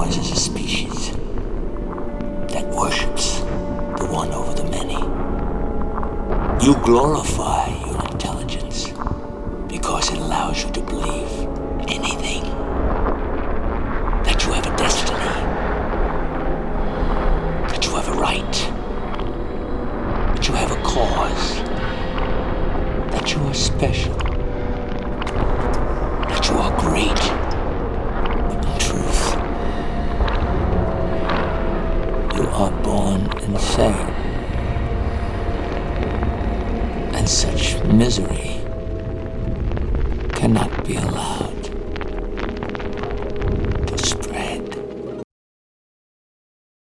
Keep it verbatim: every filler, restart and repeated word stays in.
ours is a species that worships the one over the many. You glorify your intelligence because it allows you to believe anything, that you have a destiny, that you have a right, that you have a cause, that you are special, that you are great. But in truth, you are born insane. And such misery cannot be allowed.